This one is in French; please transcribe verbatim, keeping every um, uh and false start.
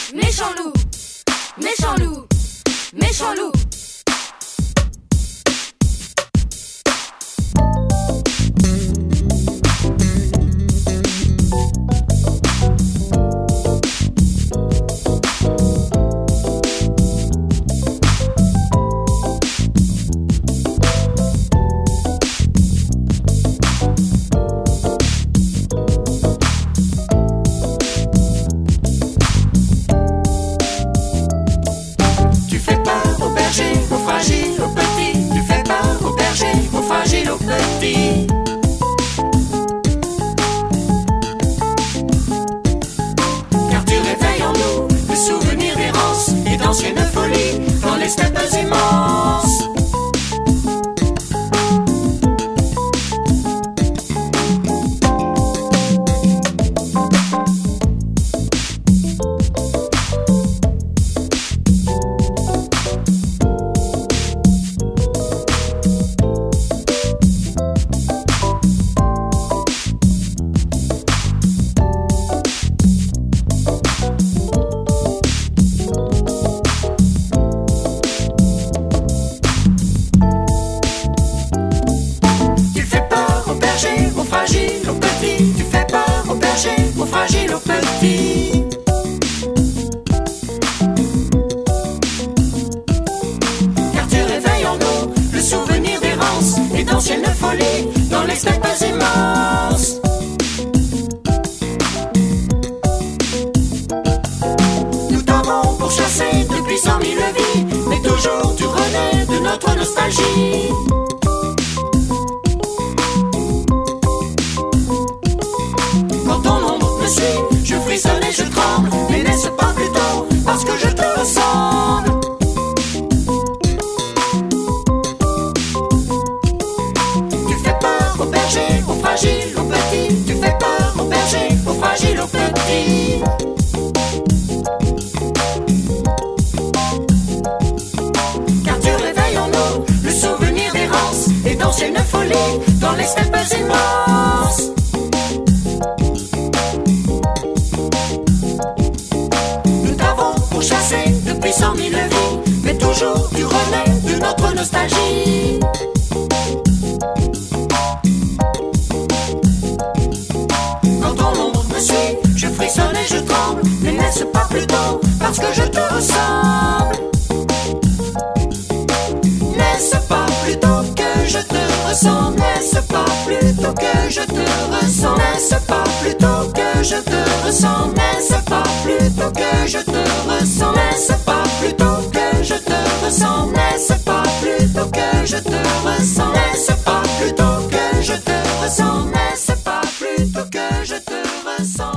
méchant loup, méchant loup, méchant loup. Car tu réveilles en nous le souvenir d'errance et d'anciennes folies dans les steppes immenses. Fragile au petit. Car tu réveilles en nous le souvenir d'errance et d'anciennes folies dans les steppes immenses. Nous t'avons pourchassé depuis cent mille vies, mais toujours tu renais de notre nostalgie. Je frissonne et je tremble, mais n'est-ce pas plutôt parce que je te ressemble? Tu fais peur au berger, au fragile, au petit. Tu fais peur au berger, au fragile, au petit. Car tu réveilles en nous le souvenir d'errance et d'anciennes folies dans les steppes immenses. Chassé depuis cent mille vies, mais toujours tu renais de notre nostalgie. Quand ton ombre me suit, je frissonne et je tremble, mais n'est-ce pas plutôt parce que je te ressemble? N'est-ce pas plutôt que je te ressemble? N'est-ce pas plutôt que je te ressemble? N'est-ce pas plutôt que je te ressemble? N'est-ce pas plutôt que je te ressemble? N'est-ce pas plutôt que je te ressemble? N'est-ce pas plutôt que je te ressemble? N'est-ce pas plutôt que je te ressemble? N'est-ce pas plutôt que je te ressemble?